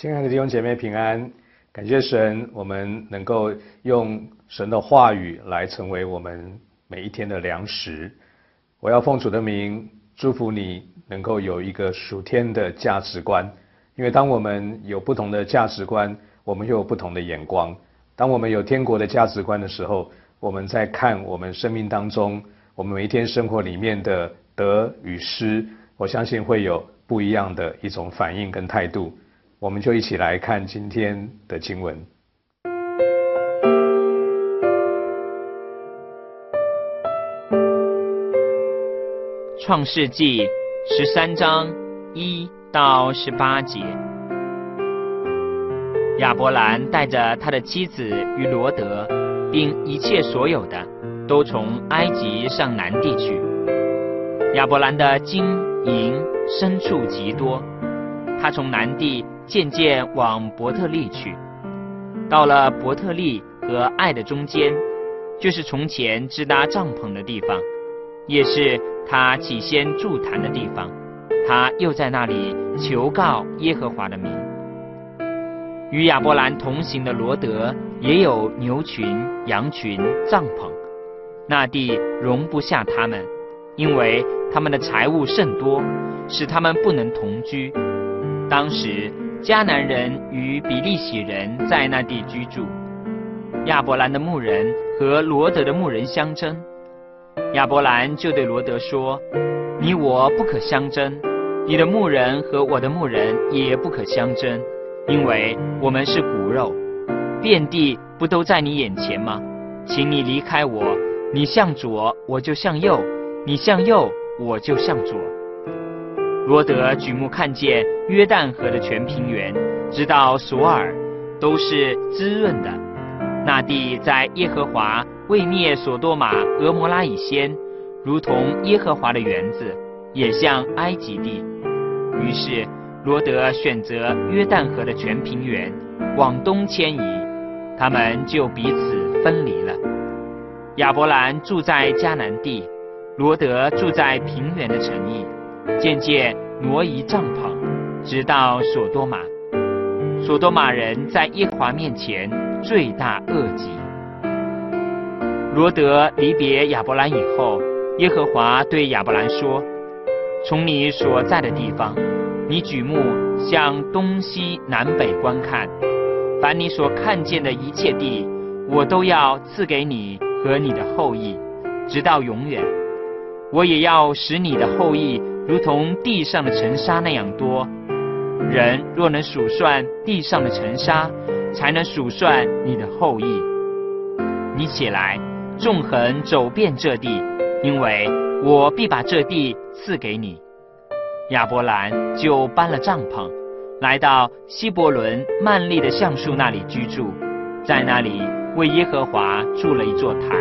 亲爱的弟兄姐妹平安，感谢神，我们能够用神的话语来成为我们每一天的粮食。我要奉主的名祝福你能够有一个属天的价值观，因为当我们有不同的价值观，我们又有不同的眼光。当我们有天国的价值观的时候，我们在看我们生命当中，我们每一天生活里面的得与失，我相信会有不一样的一种反应跟态度。我们就一起来看今天的经文。 创世纪13章1到18节，亚伯兰带着他的妻子与罗德，并一切所有的，都从埃及上南地去。亚伯兰的金银牲畜极多，他从南地渐渐往伯特利去，到了伯特利和爱的中间，就是从前支搭帐篷的地方，也是他起先筑坛的地方。他又在那里求告耶和华的名。与亚伯兰同行的罗德也有牛群、羊群、帐篷，那地容不下他们，因为他们的财物甚多，使他们不能同居。当时迦南人与比利洗人在那地居住，亚伯兰的牧人和罗德的牧人相争。亚伯兰就对罗德说：你我不可相争，你的牧人和我的牧人也不可相争，因为我们是骨肉，遍地不都在你眼前吗？请你离开我，你向左我就向右，你向右我就向左。罗德举目看见约旦河的全平原，直到索尔，都是滋润的。那地在耶和华未灭所多玛、俄摩拉以先，如同耶和华的园子，也像埃及地。于是罗德选择约旦河的全平原，往东迁移，他们就彼此分离了。亚伯兰住在迦南地，罗德住在平原的城邑，渐渐挪移帐篷，直到所多玛。所多玛人在耶和华面前罪大恶极。罗德离别亚伯兰以后，耶和华对亚伯兰说：从你所在的地方，你举目向东西南北观看，凡你所看见的一切地，我都要赐给你和你的后裔，直到永远。我也要使你的后裔如同地上的尘沙那样多。人若能数算地上的尘沙，才能数算你的后裔。你起来，纵横走遍这地，因为我必把这地赐给你。亚伯兰就搬了帐篷，来到希伯伦曼利的橡树那里居住，在那里为耶和华筑了一座坛。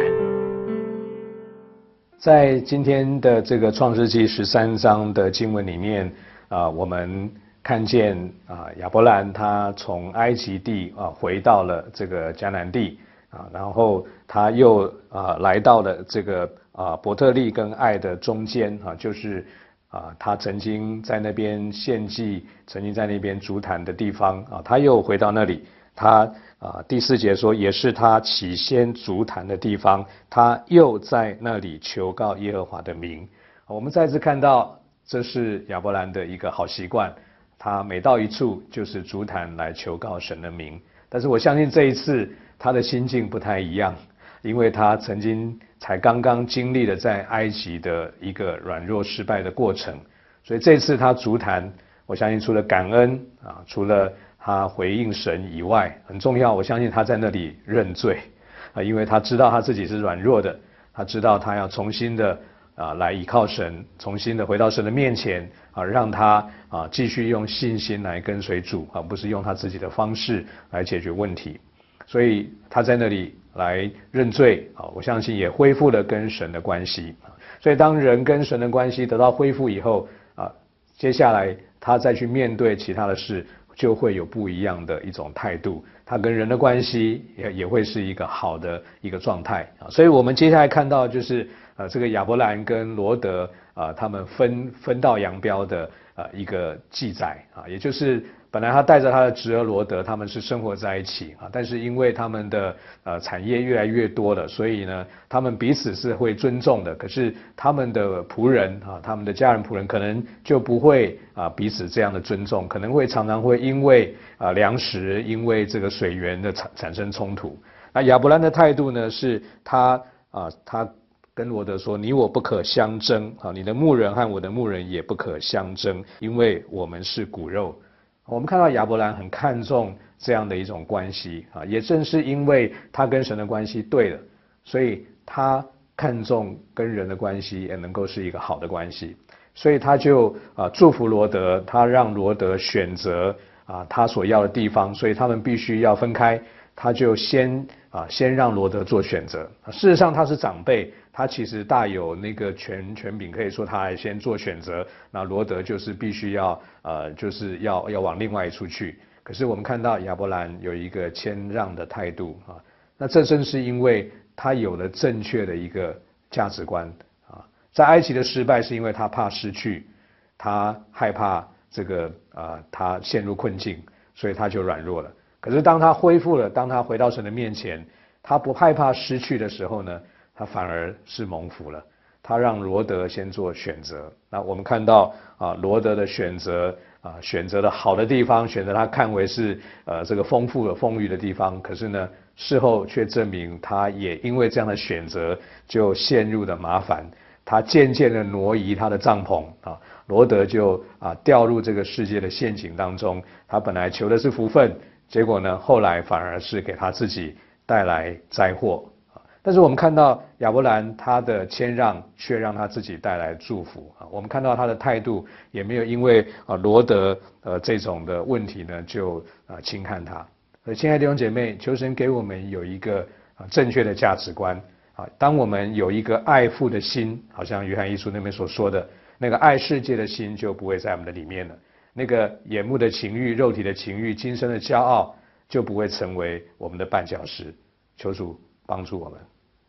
在今天的这个创世纪13章的经文里面，我们看见亚伯兰他从埃及地回到了这个迦南地然后他又来到了这个伯特利跟爱的中间就是他曾经在那边献祭，曾经在那边筑坛的地方他又回到那里。他第4节说，也是他起先筑坛的地方，他又在那里求告耶和华的名。我们再次看到，这是亚伯兰的一个好习惯，他每到一处就是筑坛来求告神的名。但是我相信这一次他的心境不太一样，因为他曾经才刚刚经历了在埃及的一个软弱失败的过程，所以这次他筑坛，我相信除了感恩除了他回应神以外，很重要，我相信他在那里认罪因为他知道他自己是软弱的，他知道他要重新的来依靠神，重新的回到神的面前让他继续用信心来跟随主不是用他自己的方式来解决问题。所以他在那里来认罪我相信也恢复了跟神的关系。所以当人跟神的关系得到恢复以后接下来他再去面对其他的事，就会有不一样的一种态度，他跟人的关系也会是一个好的一个状态所以我们接下来看到就是这个亚伯兰跟罗德他们分道扬镳的一个记载也就是本来他带着他的侄儿罗德，他们是生活在一起啊，但是因为他们的产业越来越多了，所以呢，他们彼此是会尊重的。可是他们的仆人啊，他们的家人仆人可能就不会彼此这样的尊重，可能会常常会因为粮食，因为这个水源的产生冲突。那亚伯兰的态度呢，是他跟罗德说：“你我不可相争啊，你的牧人和我的牧人也不可相争，因为我们是骨肉。”我们看到亚伯兰很看重这样的一种关系啊，也正是因为他跟神的关系对了，所以他看重跟人的关系也能够是一个好的关系，所以他就祝福罗德，他让罗德选择他所要的地方，所以他们必须要分开，他就先让罗德做选择。事实上他是长辈，他其实大有那个权柄，可以说他还先做选择，那罗德就是必须要就是要往另外一处去。可是我们看到亚伯兰有一个谦让的态度啊，那这正是因为他有了正确的一个价值观啊。在埃及的失败是因为他怕失去，他害怕这个他陷入困境，所以他就软弱了。可是当他恢复了，当他回到神的面前，他不害怕失去的时候呢，他反而是蒙福了。他让罗德先做选择。那我们看到罗德的选择选择了好的地方，选择他看为是这个丰富的丰裕的地方。可是呢，事后却证明他也因为这样的选择就陷入了麻烦。他渐渐的挪移他的帐篷罗德就掉入这个世界的陷阱当中。他本来求的是福分，结果呢，后来反而是给他自己带来灾祸。但是我们看到亚伯兰他的谦让，却让他自己带来祝福我们看到他的态度也没有因为罗德这种的问题呢就轻看他。所以亲爱的弟兄姐妹，求神给我们有一个正确的价值观当我们有一个爱父的心，好像约翰一书那边所说的那个爱世界的心就不会在我们的里面了，那个眼目的情欲、肉体的情欲、今生的骄傲就不会成为我们的绊脚石。求主帮助我们。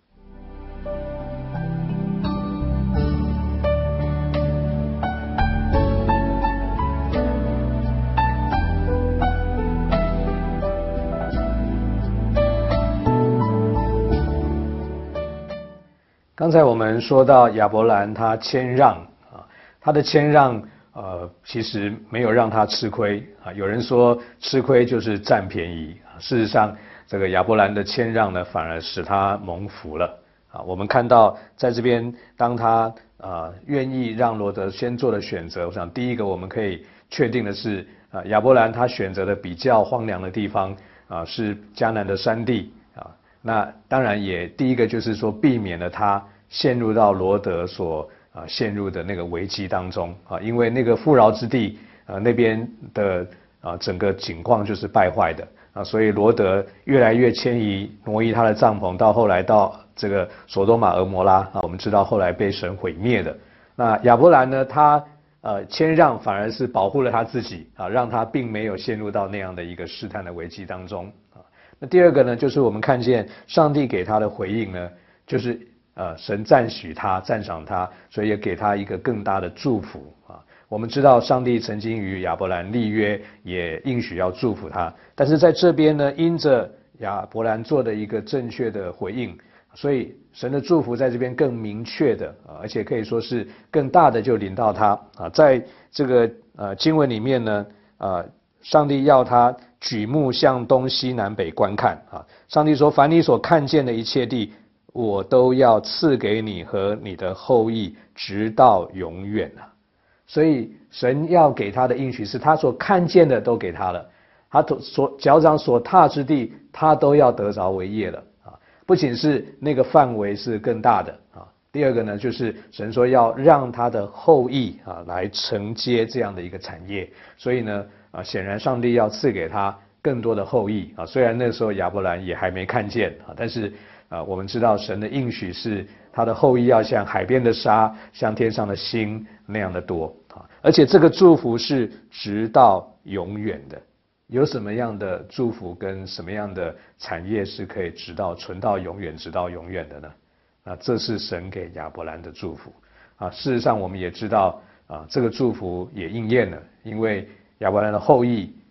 刚才我们说到亚伯兰他谦让他的谦让其实没有让他吃亏有人说吃亏就是占便宜事实上这个亚伯兰的谦让呢，反而使他蒙福了我们看到在这边，当他愿意让罗德先做的选择，我想第一个我们可以确定的是亚伯兰他选择的比较荒凉的地方是迦南的山地那当然也第一个就是说避免了他陷入到罗德所陷入的那个危机当中因为那个富饶之地那边的整个景况就是败坏的所以罗德越来越迁移挪移他的帐篷，到后来到这个所多玛、俄摩拉我们知道后来被神毁灭的。那亚伯兰呢，他谦让反而是保护了他自己让他并没有陷入到那样的一个试探的危机当中那第二个呢，就是我们看见上帝给他的回应呢，就是神赞许他、赞赏他，所以也给他一个更大的祝福我们知道上帝曾经与亚伯兰立约，也应许要祝福他，但是在这边呢，因着亚伯兰做的一个正确的回应，所以神的祝福在这边更明确的而且可以说是更大的就临到他在这个经文里面呢上帝要他举目向东西南北观看上帝说凡你所看见的一切地，我都要赐给你和你的后裔直到永远所以神要给他的应许是他所看见的都给他了，他所脚掌所踏之地他都要得着为业了不仅是那个范围是更大的第二个呢，就是神说要让他的后裔来承接这样的一个产业，所以呢显然上帝要赐给他更多的后裔虽然那时候亚伯兰也还没看见但是我们知道神的应许是他的后裔要像海边的沙，像天上的星那样的多而且这个祝福是直到永远的。有什么样的祝福跟什么样的产业是可以存到永远直到永远的呢这是神给亚伯兰的祝福事实上我们也知道这个祝福也应验了，因为亚伯兰的后裔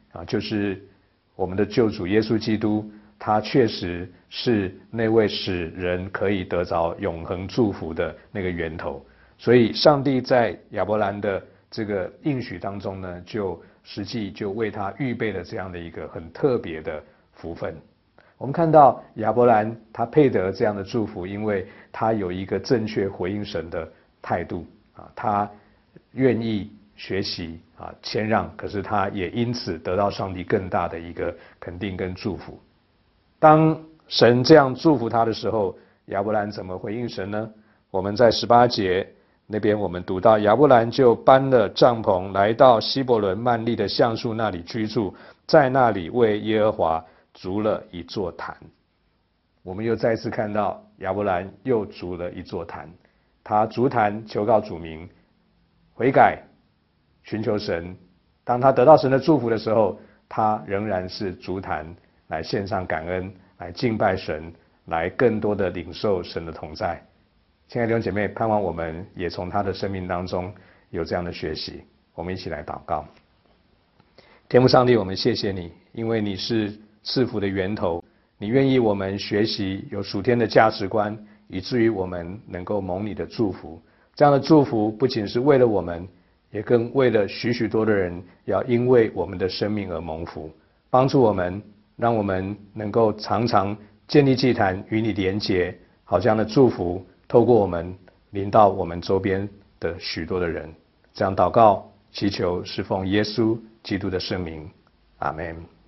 就是我们的救主耶稣基督，他确实是那位使人可以得着永恒祝福的那个源头。所以上帝在亚伯兰的这个应许当中呢，实际就为他预备了这样的一个很特别的福分。我们看到亚伯兰他配得这样的祝福，因为他有一个正确回应神的态度他愿意学习谦让，可是他也因此得到上帝更大的一个肯定跟祝福。当神这样祝福他的时候，亚伯兰怎么回应神呢？我们在18节那边我们读到，亚伯兰就搬了帐篷，来到希伯伦曼利的橡树那里居住，在那里为耶和华筑了一座坛。我们又再次看到亚伯兰又筑了一座坛，他筑坛求告主名，悔改，寻求神。当他得到神的祝福的时候，他仍然是筑坛来献上感恩，来敬拜神，来更多的领受神的同在。亲爱的弟兄姐妹，盼望我们也从他的生命当中有这样的学习。我们一起来祷告。天父上帝，我们谢谢你，因为你是赐福的源头，你愿意我们学习有属天的价值观，以至于我们能够蒙你的祝福。这样的祝福不仅是为了我们，也更为了许许多的人要因为我们的生命而蒙福。帮助我们，让我们能够常常建立祭坛与你连结，好这样的祝福透过我们临到我们周边的许多的人。这样祷告祈求是奉耶稣基督的圣名，阿们。